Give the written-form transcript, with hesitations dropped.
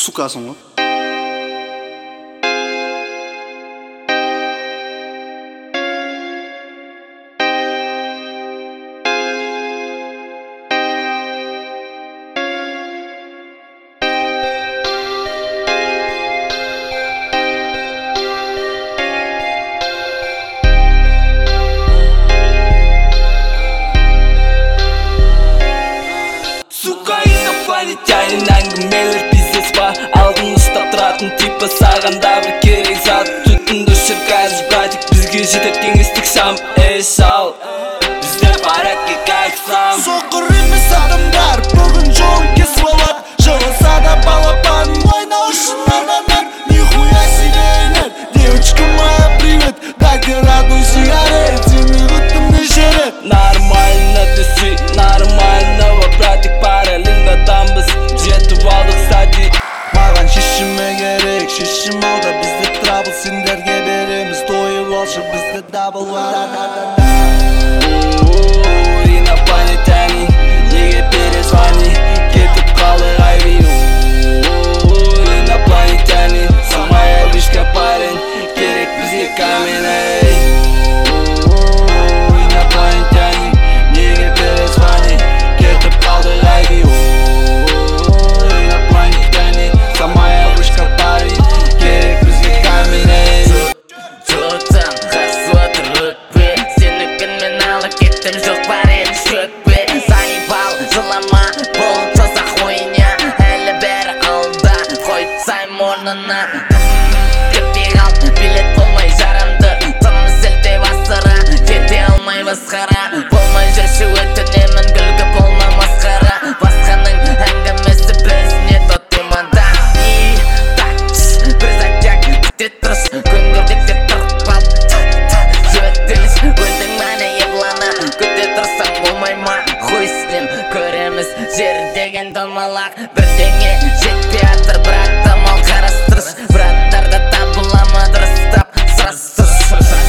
сукасың ғой. Инопланетянин әңгімелер бизнес па? Алдын ұстап тұратын типа саған да бір керек зат. Түтінді шырқайыз братик, бізге жетет кеңестік шам. Эй шал, бізде порядке как сам. Соқыр емес адамдар бүгін жолын кесіп алады. Жыласа да балапан ойнау үшін арнанар. Нихуя себе, девочка моя, привет, дайте родной сигарет, сені күттім неше рет. Нормально түсі, нормального братик, параллельно дамбыз, жетіп алдық сәди. Маған шешіме керек, шешім алда бізде трабл, сендерге береміз тойып алшы, бізде дабл бар. Инопланетянин, неге перезвони, кетіп қалды айвию. Инопланетянин, самая вышка парень, керек бізге камень, эй. Инопланетянин, неге перезвони, кетіп қалды айвию. Инопланетянин, самая вышка парень, керек бізге камень, эй. Тұтам қасы отыр өкпе, сені күнмен алып кеттім, жоқ бар еді шөкпе. Заебал, жылама, бұл тозақ ойня, әлі бәрі алда, қойсайм орнына. Кетпей қалды, билет болмай жарамды, тымыз сілтеп асыра, жете алмай басқара. Болмай жүрші өтінемін, күлкі болма масқара. Басқаның әңгімесі бізіне тотемада. Бір затяк, күте тұрыс, күнгірдекте тұрып ал. Жөттеліс, өлдің мәне еблана, күте тұрсаң болмай ма? Хуй сілем, көреміз жер деген домалақ. Бірдеңе жетпей атыр, бірақ тамал қарастырыс. Браттарда табылама дұрыстап сұрастырыс.